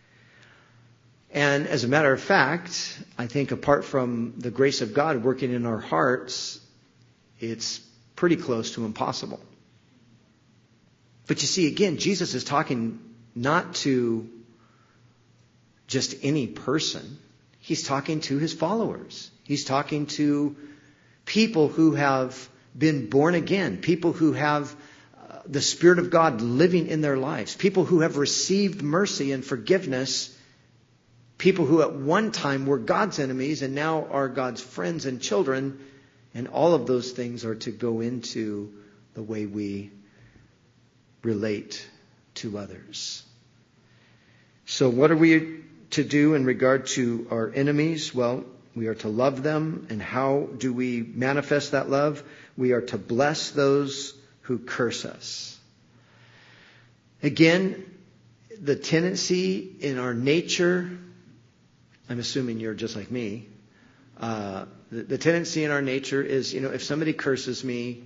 And as a matter of fact, I think apart from the grace of God working in our hearts, it's pretty close to impossible. But you see, again, Jesus is talking not to just any person. He's talking to his followers. He's talking to people who have been born again, people who have the Spirit of God living in their lives, people who have received mercy and forgiveness, people who at one time were God's enemies and now are God's friends and children. And all of those things are to go into the way we relate to others. So what are we to do in regard to our enemies? Well, we are to love them. And how do we manifest that love? We are to bless those who curse us. Again, the tendency in our nature, I'm assuming you're just like me, the tendency in our nature is, if somebody curses me,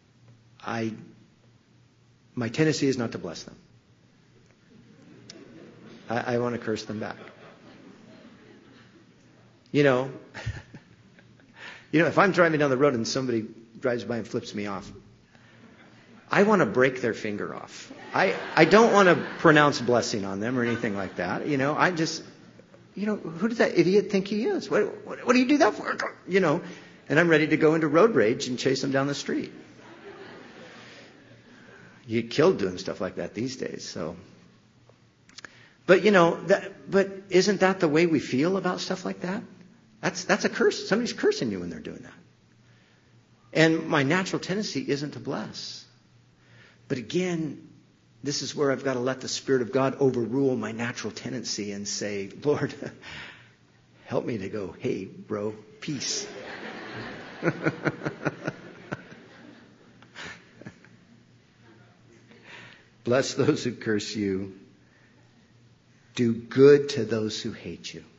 my tendency is not to bless them. I want to curse them back. If I'm driving down the road and somebody drives by and flips me off, I want to break their finger off. I don't want to pronounce blessing on them or anything like that. I just, who does that idiot think he is? What do you do that for? And I'm ready to go into road rage and chase them down the street. You get killed doing stuff like that these days. So, but but isn't that the way we feel about stuff like that? That's a curse. Somebody's cursing you when they're doing that. And my natural tendency isn't to bless. But again, this is where I've got to let the Spirit of God overrule my natural tendency and say, Lord, help me to go, hey, bro, peace. Bless those who curse you. Do good to those who hate you.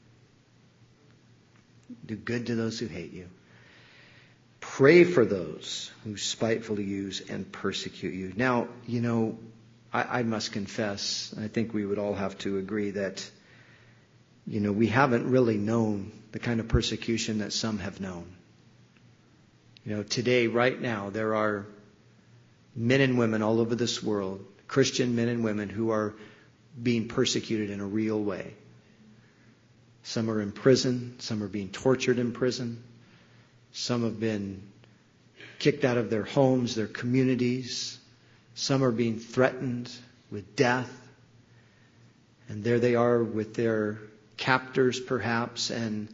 Do good to those who hate you. Pray for those who spitefully use and persecute you. Now, I must confess, I think we would all have to agree that, we haven't really known the kind of persecution that some have known. Today, right now, there are men and women all over this world, Christian men and women, who are being persecuted in a real way. Some are in prison. Some are being tortured in prison. Some have been kicked out of their homes, their communities. Some are being threatened with death. And there they are with their captors, perhaps, and,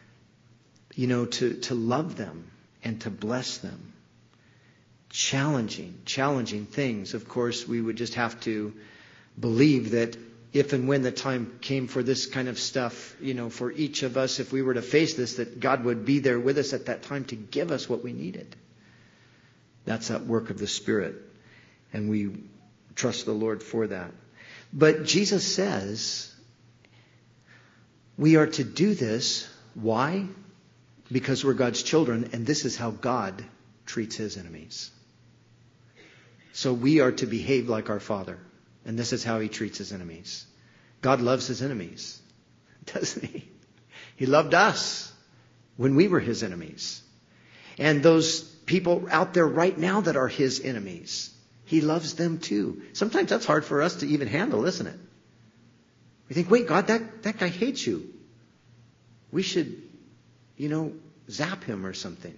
to love them and to bless them. Challenging things. Of course, we would just have to believe that if and when the time came for this kind of stuff, for each of us, if we were to face this, that God would be there with us at that time to give us what we needed. That's that work of the Spirit. And we trust the Lord for that. But Jesus says we are to do this. Why? Because we're God's children, and this is how God treats his enemies. So we are to behave like our Father. And this is how he treats his enemies. God loves his enemies, doesn't he? He loved us when we were his enemies. And those people out there right now that are his enemies, he loves them too. Sometimes that's hard for us to even handle, isn't it? We think, wait, God, that guy hates you. We should, zap him or something.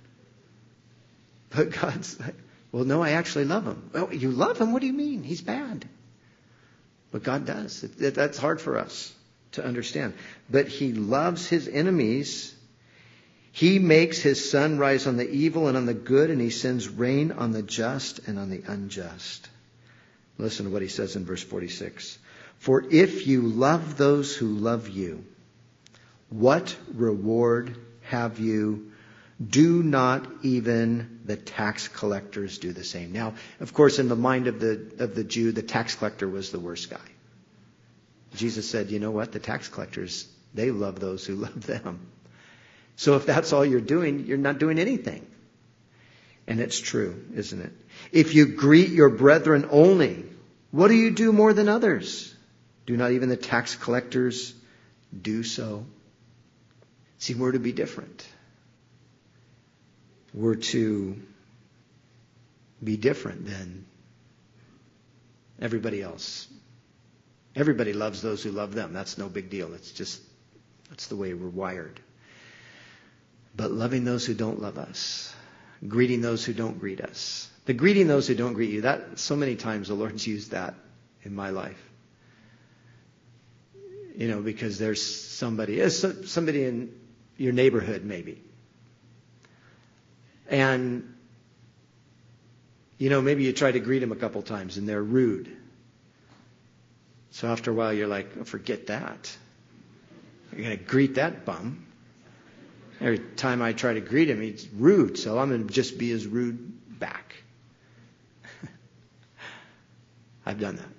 But God's like, well, no, I actually love him. Well, you love him? What do you mean? He's bad. But God does. That's hard for us. to understand. But he loves his enemies. He makes his sun rise on the evil and on the good, and he sends rain on the just and on the unjust. Listen to what he says in verse 46. For if you love those who love you, what reward have you? Do not even the tax collectors do the same? Now, of course, in the mind of the Jew, the tax collector was the worst guy. Jesus said, you know what? The tax collectors, they love those who love them. So if that's all you're doing, you're not doing anything. And it's true, isn't it? If you greet your brethren only, what do you do more than others? Do not even the tax collectors do so? See, we're to be different. We're to be different than everybody else. Everybody loves those who love them. That's no big deal. That's the way we're wired. But loving those who don't love us, greeting those who don't greet us. The greeting those who don't greet you, that so many times the Lord's used that in my life. You know, because there's somebody in your neighborhood maybe. And, you know, maybe you try to greet them a couple times and they're rude. So after a while you're like, oh, forget that. You're going to greet that bum. Every time I try to greet him, he's rude, so I'm going to just be as rude back. I've done that.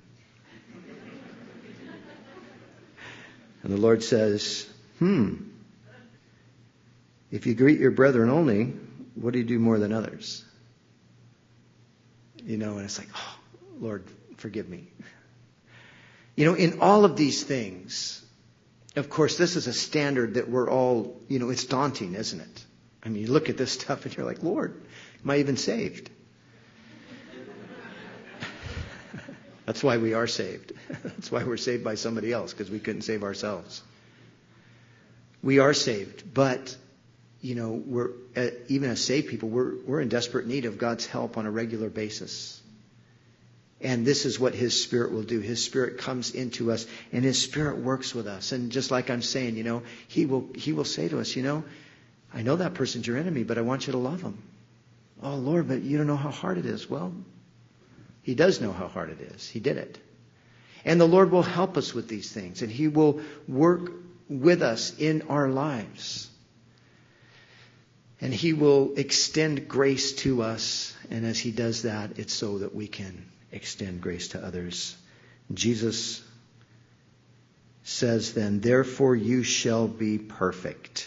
And the Lord says, if you greet your brethren only, what do you do more than others? You know, and it's like, oh, Lord, forgive me. You know, in all of these things, of course, this is a standard that we're all, you know, it's daunting, isn't it? I mean, you look at this stuff and you're like, Lord, am I even saved? That's why we are saved. That's why we're saved by somebody else, because we couldn't save ourselves. We are saved, but, you know, we're even as saved people, we're in desperate need of God's help on a regular basis. And this is what His Spirit will do. His Spirit comes into us, and His Spirit works with us. And just like I'm saying, you know, He will say to us, you know, I know that person's your enemy, but I want you to love them. Oh, Lord, but you don't know how hard it is. Well, He does know how hard it is. He did it. And the Lord will help us with these things, and He will work with us in our lives. And He will extend grace to us. And as He does that, it's so that we can extend grace to others. Jesus says then, therefore you shall be perfect,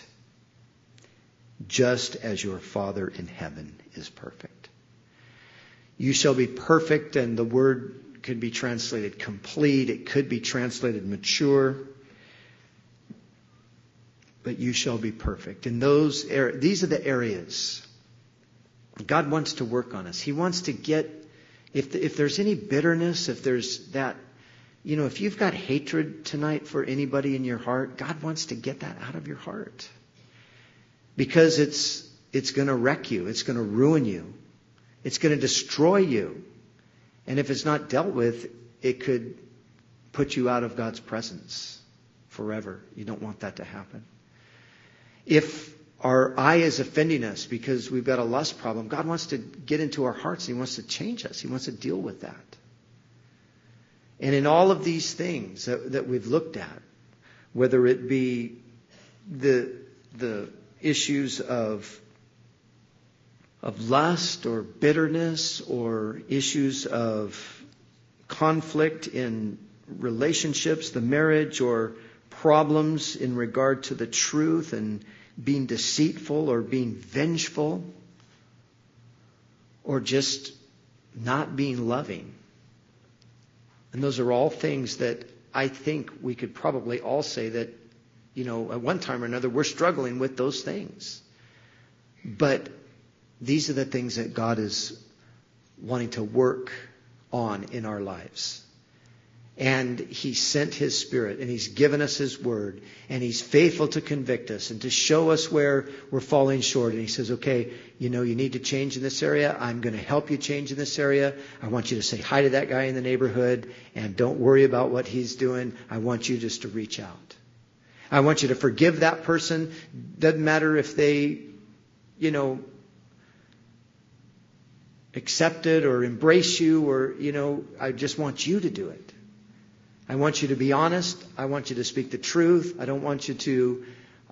just as your Father in heaven is perfect. You shall be perfect, and the word could be translated complete. It could be translated mature. But you shall be perfect. And these are the areas God wants to work on us. He wants to get, if there's any bitterness, if there's that, you know, if you've got hatred tonight for anybody in your heart, God wants to get that out of your heart. Because it's going to wreck you. It's going to ruin you. It's going to destroy you. And if it's not dealt with, it could put you out of God's presence forever. You don't want that to happen. If our eye is offending us because we've got a lust problem, God wants to get into our hearts and He wants to change us. He wants to deal with that. And in all of these things that we've looked at, whether it be the issues of lust or bitterness or issues of conflict in relationships, the marriage, or problems in regard to the truth and being deceitful or being vengeful or just not being loving. And those are all things that I think we could probably all say that, you know, at one time or another, we're struggling with those things. But these are the things that God is wanting to work on in our lives. And He sent His Spirit, and He's given us His Word, and He's faithful to convict us and to show us where we're falling short. And He says, okay, you need to change in this area. I'm going to help you change in this area. I want you to say hi to that guy in the neighborhood, and don't worry about what he's doing. I want you just to reach out. I want you to forgive that person. Doesn't matter if they, accept it or embrace you, or, I just want you to do it. I want you to be honest. I want you to speak the truth. I don't want you to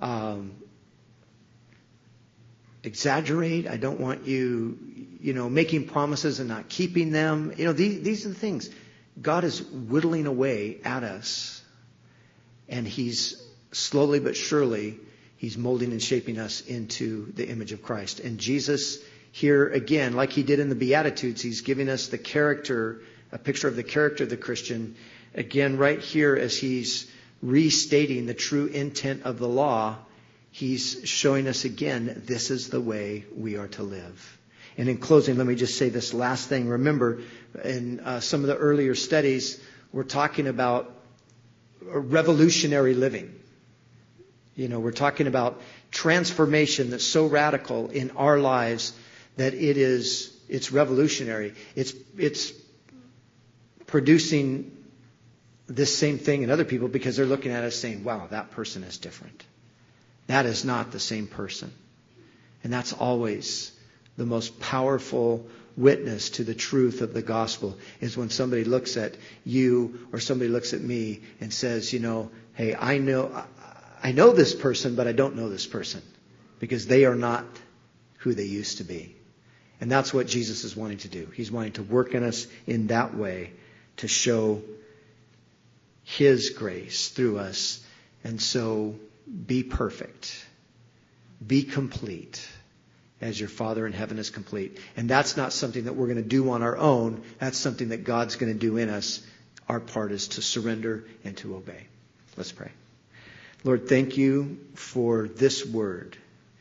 exaggerate. I don't want you, making promises and not keeping them. These are the things. God is whittling away at us, and He's slowly but surely, He's molding and shaping us into the image of Christ. And Jesus here again, like He did in the Beatitudes, He's giving us a picture of the character of the Christian. Again, right here, as He's restating the true intent of the law, He's showing us again, this is the way we are to live. And in closing, let me just say this last thing. Remember, in some of the earlier studies, we're talking about revolutionary living. We're talking about transformation that's so radical in our lives that it's revolutionary. It's producing this same thing in other people because they're looking at us saying, wow, that person is different. That is not the same person. And that's always the most powerful witness to the truth of the gospel, is when somebody looks at you or somebody looks at me and says, hey, I know this person, but I don't know this person because they are not who they used to be. And that's what Jesus is wanting to do. He's wanting to work in us in that way to show His grace through us. And so be perfect. Be complete as your Father in heaven is complete. And that's not something that we're going to do on our own. That's something that God's going to do in us. Our part is to surrender and to obey. Let's pray. Lord, thank You for this word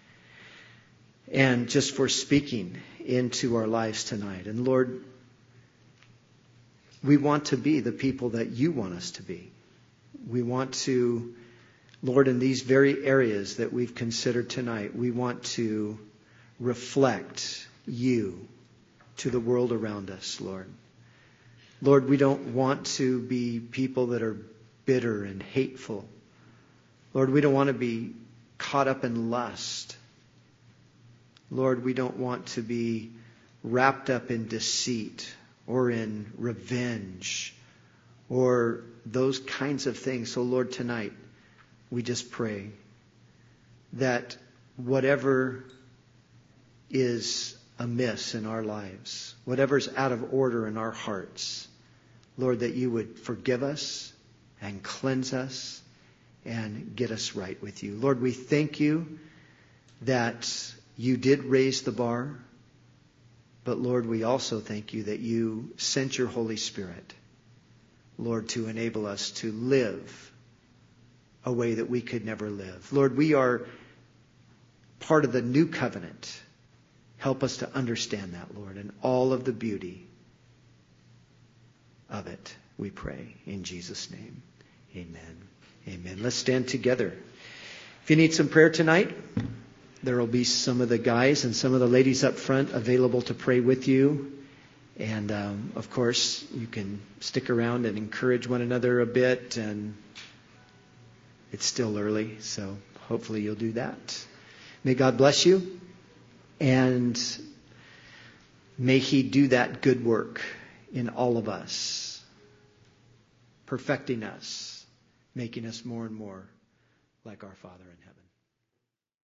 and just for speaking into our lives tonight. And Lord, we want to be the people that You want us to be. We want to, Lord, in these very areas that we've considered tonight, we want to reflect You to the world around us, Lord. Lord, we don't want to be people that are bitter and hateful. Lord, we don't want to be caught up in lust. Lord, we don't want to be wrapped up in deceit or in revenge or those kinds of things. So, Lord, tonight we just pray that whatever is amiss in our lives, whatever's out of order in our hearts, Lord, that You would forgive us and cleanse us and get us right with You. Lord, we thank You that You did raise the bar, but Lord, we also thank You that You sent Your Holy Spirit, Lord, to enable us to live a way that we could never live. Lord, we are part of the new covenant. Help us to understand that, Lord, and all of the beauty of it, we pray. In Jesus' name, amen. Amen. Let's stand together. If you need some prayer tonight, there will be some of the guys and some of the ladies up front available to pray with you. And, of course, you can stick around and encourage one another a bit. And it's still early, so hopefully you'll do that. May God bless you. And may He do that good work in all of us, perfecting us, making us more and more like our Father in heaven.